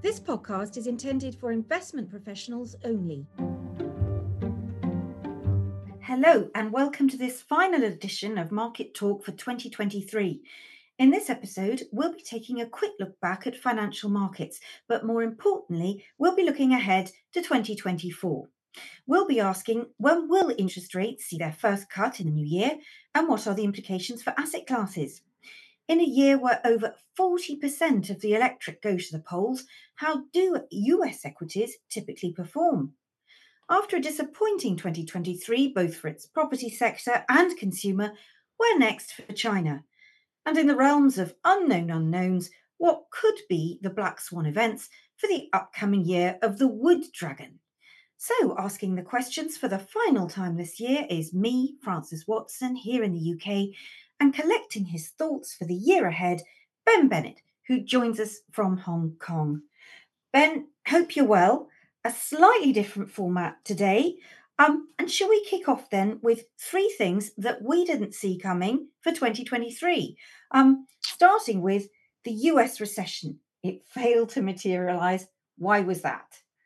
This podcast is intended for investment professionals only. Hello, and welcome to this final edition of Market Talk for 2023. In this episode, we'll be taking a quick look back at financial markets, but more importantly, we'll be looking ahead to 2024. We'll be asking, when will interest rates see their first cut in the new year, and what are the implications for asset classes? In a year where over 40% of the electorate go to the polls, how do US equities typically perform? After a disappointing 2023, both for its property sector and consumer, where next for China? And in the realms of unknown unknowns, what could be the black swan events for the upcoming year of the Wood Dragon? So, asking the questions for the final time this year is me, Francis Watson, here in the UK, and collecting his thoughts for the year ahead, Ben Bennett, who joins us from Hong Kong. Ben, hope you're well. A slightly different format today. And shall we kick off then with three things that we didn't see coming for 2023? Starting with the US recession. It failed to materialise. Why was that?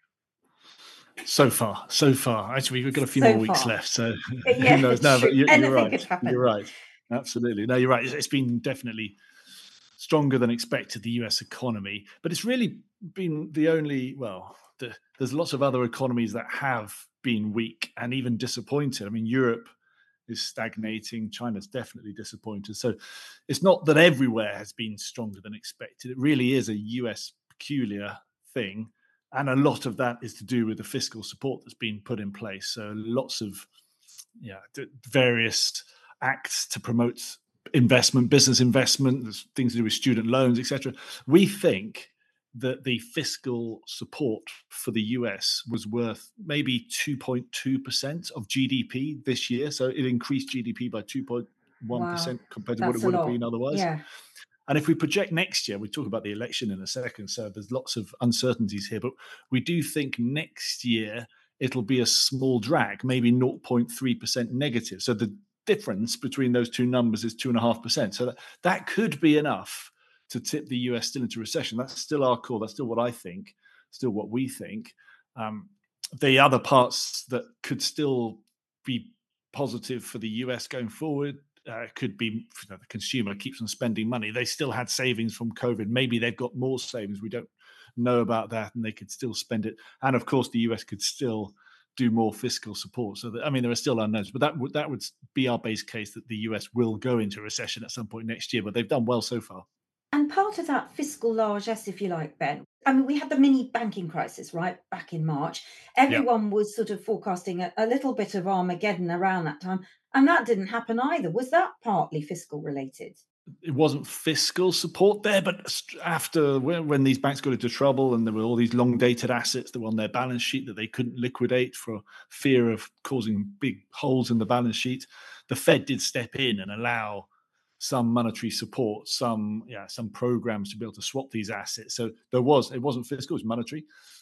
So far. Actually, we've got a few So more weeks far. left, so Yeah, who knows? No, true. but you're Anything right. could happen. You're right. Absolutely. No, you're right. It's been definitely stronger than expected, the US economy, but it's really been the only, there's lots of other economies that have been weak and even disappointed. I mean, Europe is stagnating. China's definitely disappointed. So it's not that everywhere has been stronger than expected. It really is a US peculiar thing. And a lot of that is to do with the fiscal support that's been put in place. So lots of various acts to promote investment, business investment, there's things to do with student loans, etc. We think that the fiscal support for the US was worth maybe 2.2% of GDP this year. So it increased GDP by 2.1% compared to what it would have been otherwise. Yeah. And if we project next year, we talk about the election in a second, so there's lots of uncertainties here, but we do think next year it'll be a small drag, maybe 0.3% negative. So the difference between those two numbers is 2.5%. So that could be enough to tip the US still into recession. That's still our call. That's still what I think, still what we think. The other parts that could still be positive for the US going forward, could be the consumer keeps on spending money. They still had savings from COVID. Maybe they've got more savings. We don't know about that, and they could still spend it. And of course, the US could still do more fiscal support. So, there are still unknowns, but that would be our base case that the US will go into recession at some point next year. But they've done well so far. And part of that fiscal largesse, if you like, Ben, we had the mini banking crisis, right, back in March. Everyone was sort of forecasting a little bit of Armageddon around that time, and that didn't happen either. Was that partly fiscal related? It wasn't fiscal support there, but after when these banks got into trouble and there were all these long-dated assets that were on their balance sheet that they couldn't liquidate for fear of causing big holes in the balance sheet, the Fed did step in and allow some monetary support, some programs to be able to swap these assets. So it wasn't fiscal, it was monetary.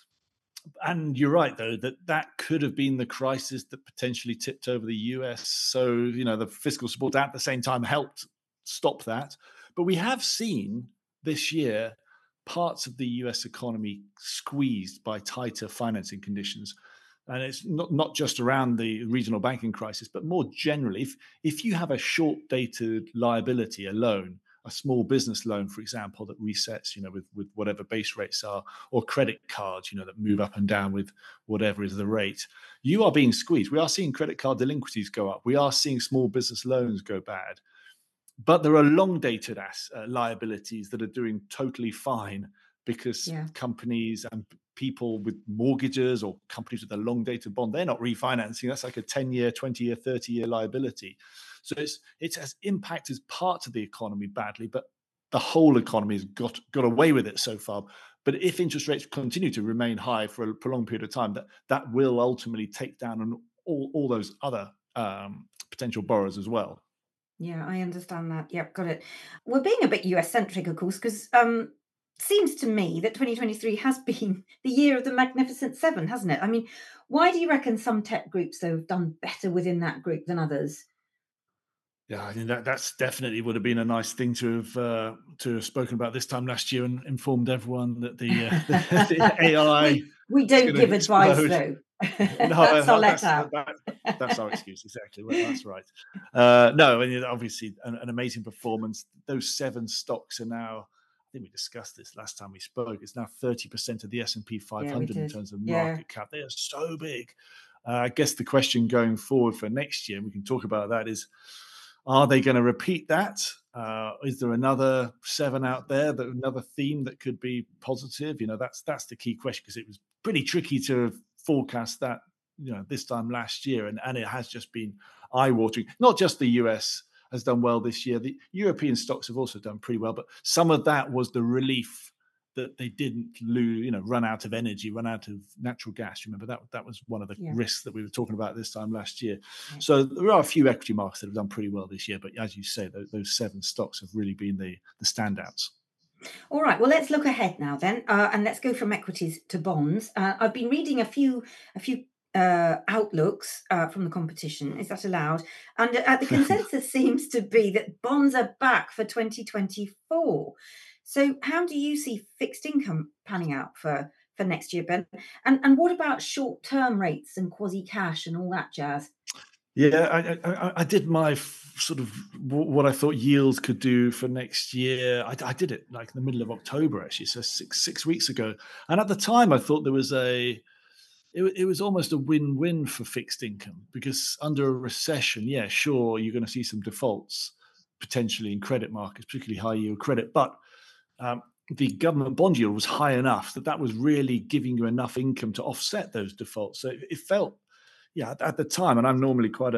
And you're right, though, that could have been the crisis that potentially tipped over the US. So, the fiscal support at the same time helped stop that. But we have seen this year parts of the US economy squeezed by tighter financing conditions. And it's not just around the regional banking crisis, but more generally, if you have a short-dated liability, a loan, a small business loan, for example, that resets, with whatever base rates are, or credit cards, that move up and down with whatever is the rate, you are being squeezed. We are seeing credit card delinquencies go up. We are seeing small business loans go bad. But there are long-dated liabilities that are doing totally fine because companies and people with mortgages or companies with a long-dated bond, they're not refinancing. That's like a 10-year, 20-year, 30-year liability. So it has impacted parts of the economy badly, but the whole economy has got away with it so far. But if interest rates continue to remain high for a prolonged period of time, that will ultimately take down on all those other potential borrowers as well. Yeah, I understand that. Yep, got it. We're being a bit US-centric, of course, because seems to me that 2023 has been the year of the Magnificent Seven, hasn't it? Why do you reckon some tech groups, though, have done better within that group than others? Yeah, I think that's definitely would have been a nice thing to have spoken about this time last year and informed everyone that the AI We is don't going to give advice explode. though. No, That's our let out. that's our excuse exactly. Well, that's right. No, and obviously an amazing performance. Those 7 stocks are now. I think we discussed this last time we spoke. It's now 30% of the S&P Yeah, we 500 in did. terms of Yeah. market cap. They are so big. I guess the question going forward for next year, and we can talk about that, is are they going to repeat that? Is there another 7 out there, another theme that could be positive? That's the key question, because it was pretty tricky to forecast that, this time last year, and it has just been eye-watering. Not just the US has done well this year; the European stocks have also done pretty well. But some of that was the relief that they didn't lose, run out of energy, run out of natural gas. Remember that was one of the Yeah. risks that we were talking about this time last year. Yeah. So there are a few equity markets that have done pretty well this year, but as you say, those 7 stocks have really been the standouts. All right. Well, let's look ahead now then, and let's go from equities to bonds. I've been reading a few outlooks from the competition. Is that allowed? And the consensus seems to be that bonds are back for 2024. So, how do you see fixed income panning out for next year, Ben? And what about short term rates and quasi cash and all that jazz? Yeah, I did my sort of what I thought yields could do for next year. I did it like in the middle of October, actually, so six weeks ago. And at the time, I thought there was it was almost a win-win for fixed income, because under a recession, yeah, sure, you're going to see some defaults potentially in credit markets, particularly high yield credit, but um, the government bond yield was high enough that was really giving you enough income to offset those defaults. So it felt, yeah, at the time, and I'm normally quite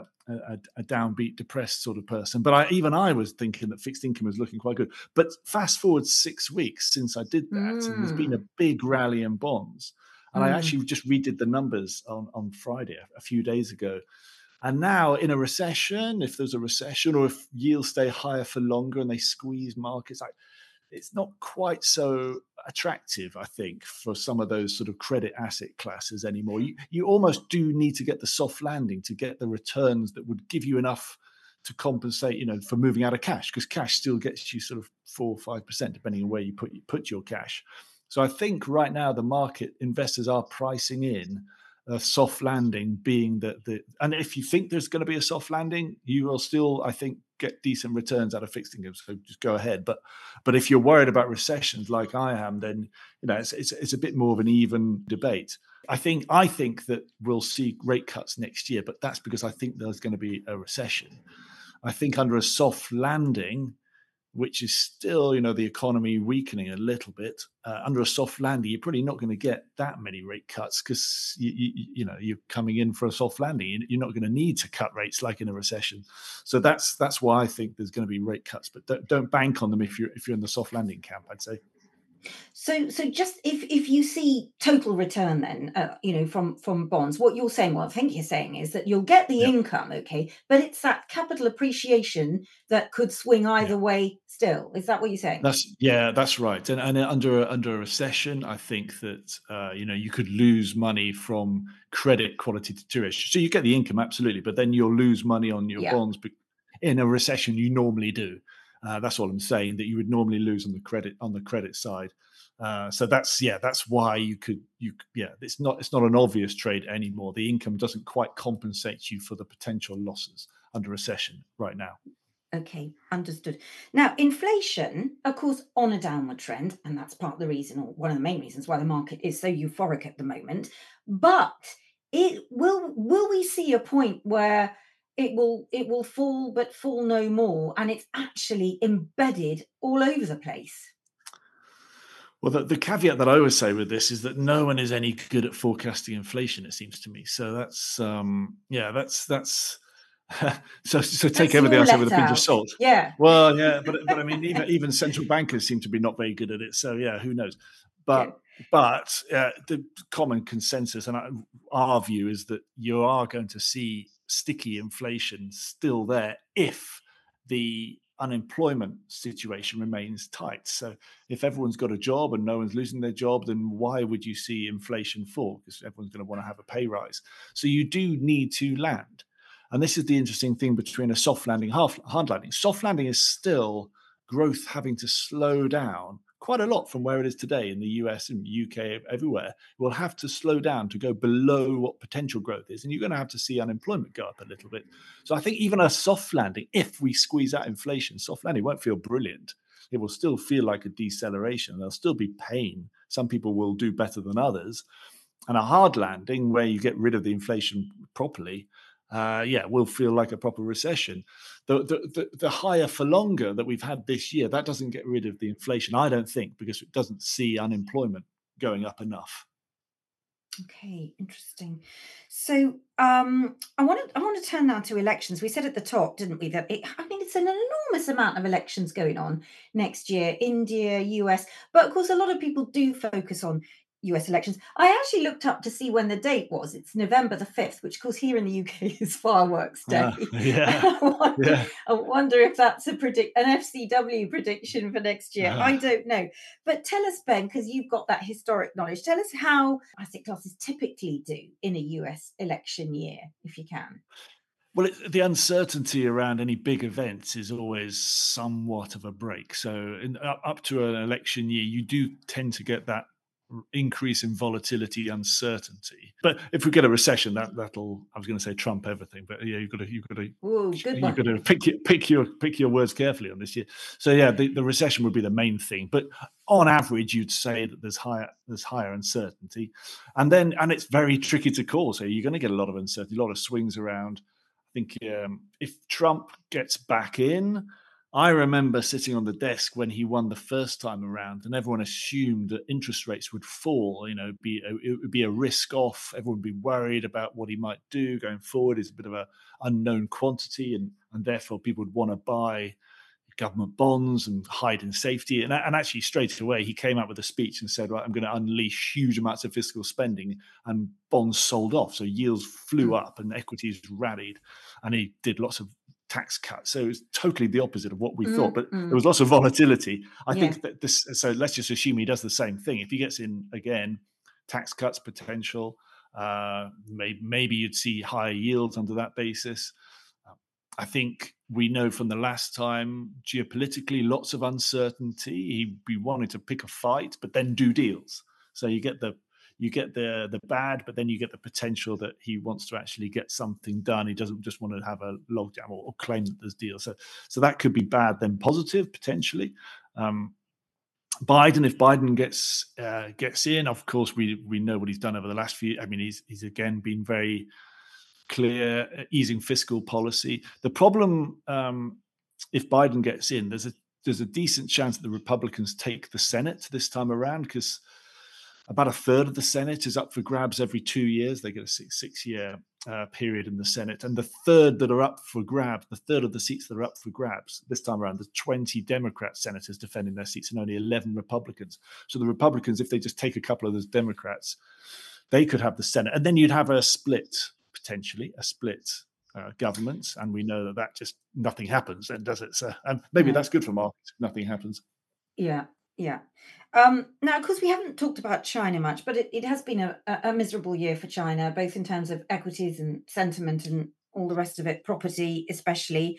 a downbeat, depressed sort of person, but even I was thinking that fixed income was looking quite good. But fast forward 6 weeks since I did that, and there's been a Mm, big rally in bonds. And I mm, actually just redid the numbers on Friday, a few days ago. And now, in a recession, if there's a recession, or if yields stay higher for longer and they squeeze markets, it's not quite so attractive, I think, for some of those sort of credit asset classes anymore. You almost do need to get the soft landing to get the returns that would give you enough to compensate, for moving out of cash, because cash still gets you sort of 4 or 5%, depending on where you put your cash. So I think right now the market investors are pricing in a soft landing, being and if you think there's going to be a soft landing, you will still, I think, get decent returns out of fixed income. So just go ahead. But if you're worried about recessions like I am, then it's a bit more of an even debate. I think that we'll see rate cuts next year, but that's because I think there's going to be a recession. I think under a soft landing, which is still, the economy weakening a little bit, under a soft landing, you're probably not going to get that many rate cuts, because you're coming in for a soft landing. You're not going to need to cut rates like in a recession. So that's why I think there's going to be rate cuts, but don't bank on them if you're in the soft landing camp, I'd say. So just if you see total return then, from bonds, what you're saying, what I think you're saying is that you'll get the Yeah, income, okay, but it's that capital appreciation that could swing yeah. either way still. Is that what you're saying? That's right. And under a recession, I think that you could lose money from credit quality deterioration. So you get the income, absolutely, but then you'll lose money on your Yeah. bonds. In a recession, you normally do. That's all I'm saying. That you would normally lose on the credit side. So that's why it's not an obvious trade anymore. The income doesn't quite compensate you for the potential losses under recession right now. Okay, understood. Now, inflation, of course, on a downward trend, and that's part of the reason, or one of the main reasons why the market is so euphoric at the moment. But it will we see a point where it will fall, but fall no more, and it's actually embedded all over the place? Well, the caveat that I always say with this is that no one is any good at forecasting inflation, it seems to me. So that's so take That's everything your I say with let a pinch of out. salt. Yeah. Well, yeah, but I mean, even central bankers seem to be not very good at it. So yeah, who knows? Yeah. But the common consensus and our view is that you are going to see sticky inflation still there if the unemployment situation remains tight. So if everyone's got a job and no one's losing their job, then why would you see inflation fall? Because everyone's going to want to have a pay rise. So you do need to land. And this is the interesting thing between a soft landing, hard landing. Soft landing is still growth having to slow down quite a lot from where it is today in the US and UK, everywhere. It will have to slow down to go below what potential growth is. And you're going to have to see unemployment go up a little bit. So I think even a soft landing, if we squeeze out inflation, soft landing won't feel brilliant. It will still feel like a deceleration. There'll still be pain. Some people will do better than others. And a hard landing where you get rid of the inflation properly, will feel like a proper recession. The higher for longer that we've had this year, that doesn't get rid of the inflation, I don't think, because it doesn't see unemployment going up enough. Okay, interesting. So I want to turn now to elections. We said at the top, didn't we, that it's an enormous amount of elections going on next year, India, US, but of course a lot of people do focus on US elections. I actually looked up to see when the date was. It's November the 5th, which of course here in the UK is Fireworks Day. Yeah. I wonder if that's an FCW prediction for next year. I don't know. But tell us, Ben, because you've got that historic knowledge, tell us how asset classes typically do in a US election year, if you can. Well, the uncertainty around any big events is always somewhat of a break. So up to an election year, you do tend to get that increase in volatility, uncertainty. But if we get a recession, that'll, I was going to say trump everything, but yeah, you've got to pick your words carefully on this year. So yeah, the recession would be the main thing. But on average, you'd say that there's higher uncertainty, and it's very tricky to call. So you're going to get a lot of uncertainty, a lot of swings around. I think if Trump gets back in, I remember sitting on the desk when he won the first time around, and everyone assumed that interest rates would fall. It would be a risk off. Everyone would be worried about what he might do going forward. It's a bit of an unknown quantity, and therefore people would want to buy government bonds and hide in safety. And actually, straight away, he came out with a speech and said, "Right, I'm going to unleash huge amounts of fiscal spending," and bonds sold off. So yields flew up and equities rallied, and he did lots of tax cuts. So it was totally the opposite of what we thought, but there was lots of volatility. I think that so let's just assume he does the same thing. If he gets in again, tax cuts potential, maybe you'd see higher yields under that basis. I think we know from the last time, geopolitically, lots of uncertainty. He'd be wanting to pick a fight, but then do deals. So you get the bad, but then you get the potential that he wants to actually get something done. He doesn't just want to have a logjam or claim that there's deals. So that could be bad, then positive potentially. Biden, if Biden gets in, of course, we know what he's done over the last few. I mean, he's again been very clear, easing fiscal policy. The problem, if Biden gets in, there's a decent chance that the Republicans take the Senate this time around, because about a third of the Senate is up for grabs every 2 years. They get a six-year period in the Senate. And the third of the seats that are up for grabs this time around, there's 20 Democrat senators defending their seats and only 11 Republicans. So the Republicans, if they just take a couple of those Democrats, they could have the Senate. And then you'd have potentially a split government. And we know that just nothing happens then, does it? So maybe that's good for markets if nothing happens. Yeah. Now, of course, we haven't talked about China much, but it has been a miserable year for China, both in terms of equities and sentiment and all the rest of it, property especially.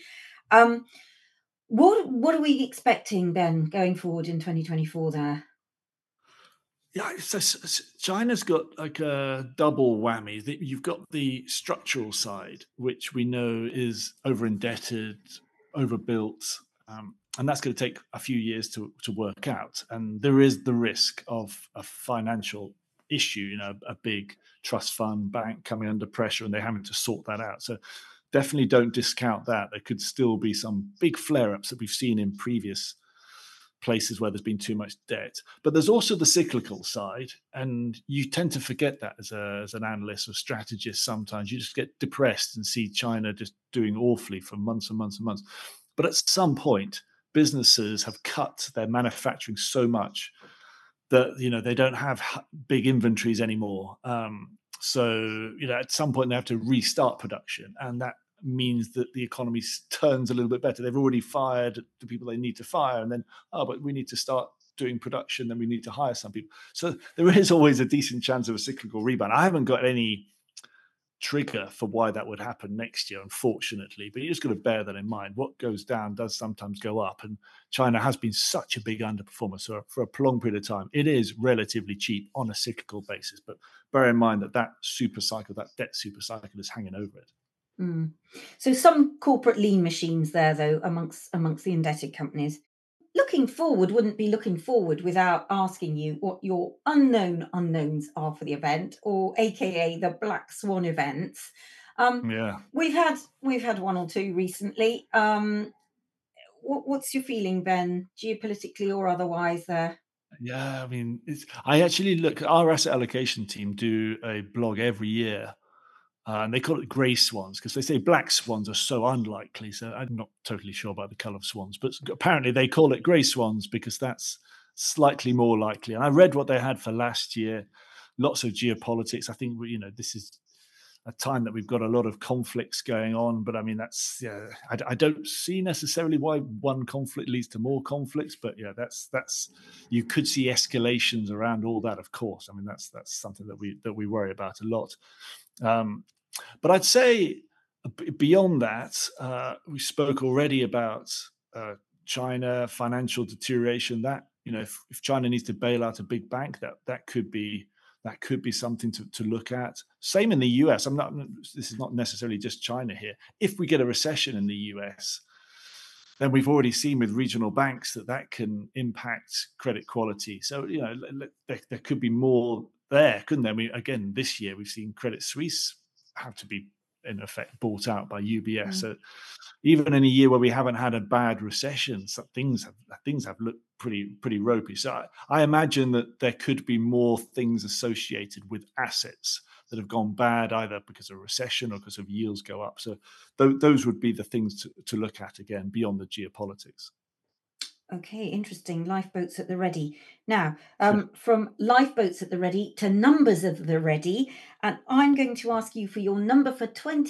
What are we expecting, Ben, going forward in 2024 there? Yeah, so China's got like a double whammy. You've got the structural side, which we know is over-indebted, overbuilt, and that's going to take a few years to work out. And there is the risk of a financial issue, a big trust fund bank coming under pressure and they're having to sort that out. So definitely don't discount that. There could still be some big flare-ups that we've seen in previous places where there's been too much debt. But there's also the cyclical side, and you tend to forget that as an analyst or strategist. Sometimes you just get depressed and see China just doing awfully for months and months and months. But at some point, businesses have cut their manufacturing so much that they don't have big inventories anymore. So at some point they have to restart production, and that means that the economy turns a little bit better. They've already fired the people they need to fire, and then but we need to start doing production, then we need to hire some people. So there is always a decent chance of a cyclical rebound. I haven't got any trigger for why that would happen next year, unfortunately. But you just got to bear that in mind. What goes down does sometimes go up, and China has been such a big underperformer. So for a prolonged period of time, it is relatively cheap on a cyclical basis. But bear in mind that super cycle, that debt super cycle, is hanging over it. So some corporate lean machines there, though, amongst the indebted companies. Looking forward wouldn't be looking forward without asking you what your unknown unknowns are for the event, or AKA the Black Swan events. Yeah. We've had one or two recently. What's your feeling, Ben, geopolitically or otherwise there? Yeah, I mean, I actually our asset allocation team do a blog every year. And they call it grey swans because they say black swans are so unlikely. So I'm not totally sure about the colour of swans, but apparently they call it grey swans because that's slightly more likely. And I read what they had for last year. Lots of geopolitics. I think, this is a time that we've got a lot of conflicts going on. But I mean, I don't see necessarily why one conflict leads to more conflicts. But yeah, that's you could see escalations around all that. Of course, I mean that's something that we worry about a lot. But I'd say beyond that, we spoke already about China financial deterioration. That if China needs to bail out a big bank, that could be something to look at. Same in the US. This is not necessarily just China here. If we get a recession in the US, then we've already seen with regional banks that can impact credit quality. So there could be more there, couldn't there? Again, this year we've seen Credit Suisse have to be in effect bought out by UBS. So even in a year where we haven't had a bad recession, things have looked pretty ropey. So I imagine that there could be more things associated with assets that have gone bad, either because of recession or because of yields go up. So those would be the things to look at again beyond the geopolitics. Okay, interesting. Lifeboats at the ready. Now, from lifeboats at the ready to numbers of the ready. And I'm going to ask you for your number for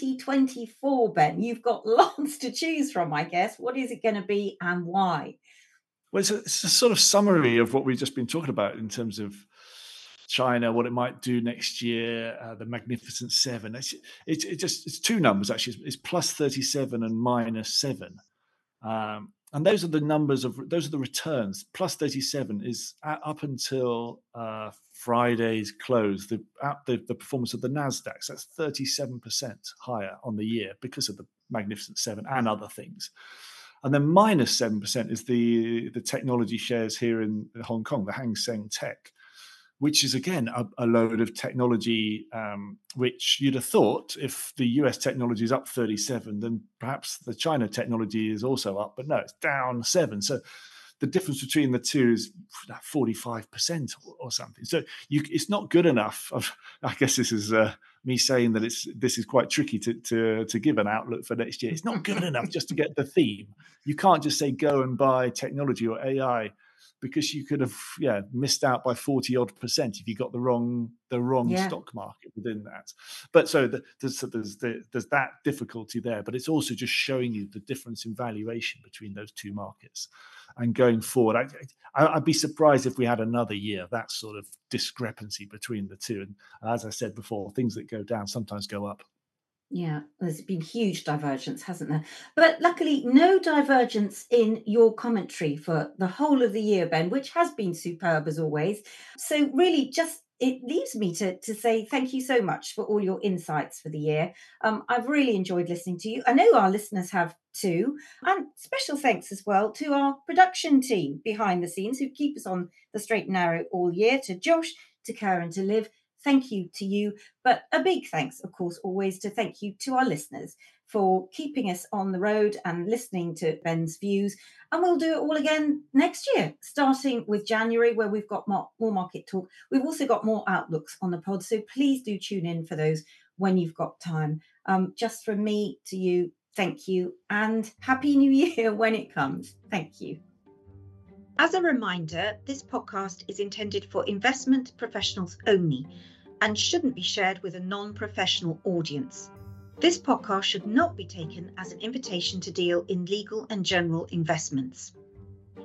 2024, Ben. You've got lots to choose from, I guess. What is it going to be and why? Well, it's a sort of summary of what we've just been talking about in terms of China, what it might do next year, the Magnificent Seven. It's two numbers, actually. It's plus 37 and minus 7. And those are the those are the returns. Plus 37 is up until Friday's close, the performance of the Nasdaq. So that's 37% higher on the year because of the Magnificent Seven and other things. And then minus 7% is the technology shares here in Hong Kong, the Hang Seng Tech, which is, again, a load of technology, which you'd have thought if the US technology is up 37, then perhaps the China technology is also up. But no, it's down 7. So the difference between the two is 45% or something. So it's not good enough. I guess this is me saying that this is quite tricky to give an outlook for next year. It's not good enough just to get the theme. You can't just say go and buy technology or AI, because you could have missed out by 40% if you got the wrong stock market within that. But so there's that difficulty there, but it's also just showing you the difference in valuation between those two markets. And going forward, I'd be surprised if we had another year of that sort of discrepancy between the two. And as I said before, things that go down sometimes go up. Yeah, there's been huge divergence, hasn't there? But luckily, no divergence in your commentary for the whole of the year, Ben, which has been superb as always. So really, it leaves me to say thank you so much for all your insights for the year. I've really enjoyed listening to you. I know our listeners have too. And special thanks as well to our production team behind the scenes who keep us on the straight and narrow all year, to Josh, to Karen, to Liv. Thank you to you. But a big thanks, of course, always thank you to our listeners for keeping us on the road and listening to Ben's views. And we'll do it all again next year, starting with January, where we've got more market talk. We've also got more outlooks on the pod. So please do tune in for those when you've got time. Just from me to you, thank you. And Happy New Year when it comes. Thank you. As a reminder, this podcast is intended for investment professionals only and shouldn't be shared with a non-professional audience. This podcast should not be taken as an invitation to deal in legal and general investments.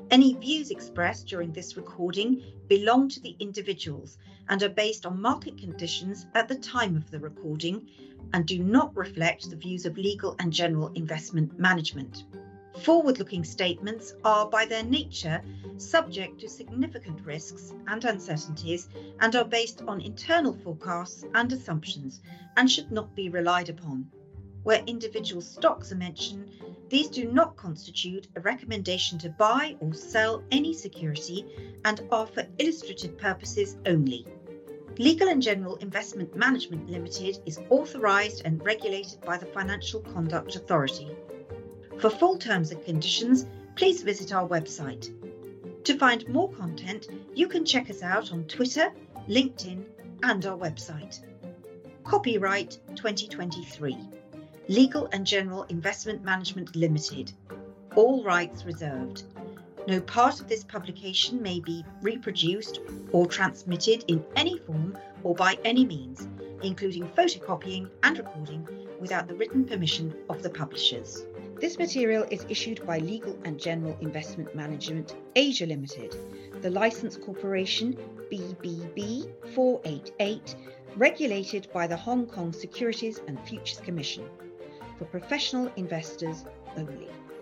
Any views expressed during this recording belong to the individuals and are based on market conditions at the time of the recording and do not reflect the views of Legal & General Investment Management. Forward-looking statements are by their nature subject to significant risks and uncertainties and are based on internal forecasts and assumptions and should not be relied upon. Where individual stocks are mentioned, these do not constitute a recommendation to buy or sell any security and are for illustrative purposes only. Legal & General Investment Management Limited is authorised and regulated by the Financial Conduct Authority. For full terms and conditions, please visit our website. To find more content, you can check us out on Twitter, LinkedIn, and our website. Copyright 2023. Legal & General Investment Management Limited. All rights reserved. No part of this publication may be reproduced or transmitted in any form or by any means, including photocopying and recording, without the written permission of the publishers. This material is issued by Legal & General Investment Management Asia Limited, the Licence Corporation BBB 488, regulated by the Hong Kong Securities and Futures Commission, for professional investors only.